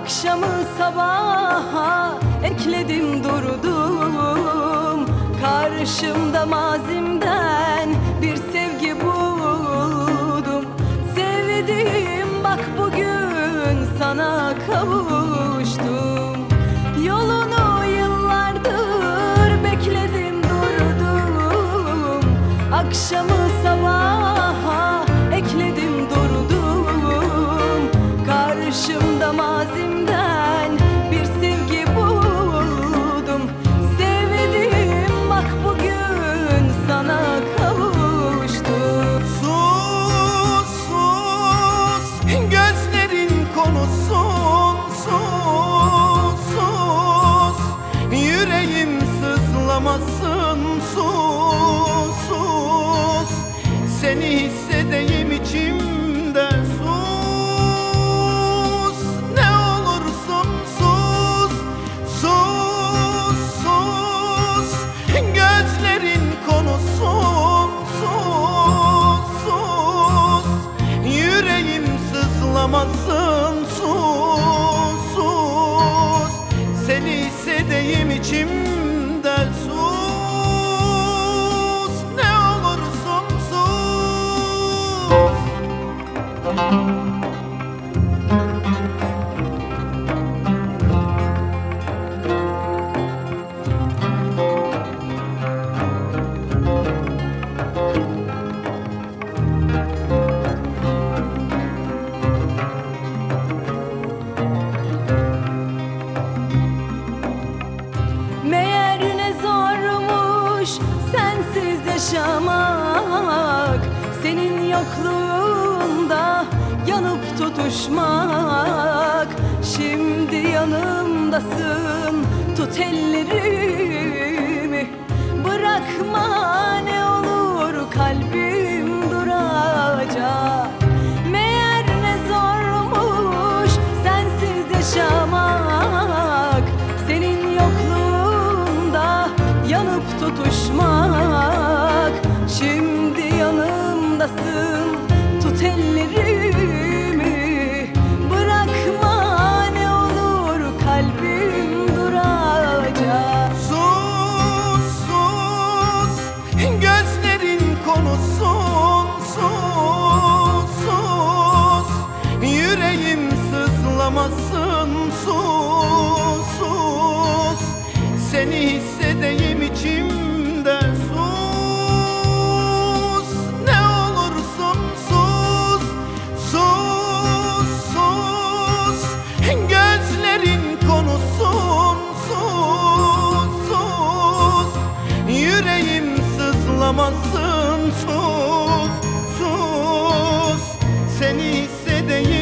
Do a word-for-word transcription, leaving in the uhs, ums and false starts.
Akşamı sabaha ekledim durdum. Karşımda mazimden bir sevgi buldum. Sevdiğim bak bugün sana kavuştum. Yolunu yıllardır bekledim durdum. Akşamı sabaha ekledim durdum. Karşımda mazimden bir sevgi buldum. Sevdiğim bak bugün sana kavuştum. Sus, sus, gözlerin konusun. Sus, sus, yüreğim sızlamasın. Sus, sus, seni hissedeyim içimde. Sus, ne olursun sus. Sus, sus, gözlerin konusun. Sus, sus, yüreğim sızlamasın. Sus, sus, seni hissedeyim içimde. Sus, ne olursun sus. Meğer ne zormuş sensiz yaşamak, senin yokluğunda yanıp tutuşmak. Şimdi yanımdasın, tut ellerimi, bırakma ne olur kalbim duracak. Meğer ne zormuş sensiz yaşamak, senin yokluğunda yanıp tutuşmak. Şimdi yanımdasın, tut ellerimi, bırakma ne olur kalbim duracak. Sus, sus, gözlerin konusun. Sus, sus, yüreğim sızlamasın. Sus, sus, seni hissedeyim içimde. Sus, ne olursun sus. Sus, sus, gözlerin konusun. Sus, sus, yüreğim sızlamasın. Sus, sus, seni hissedeyim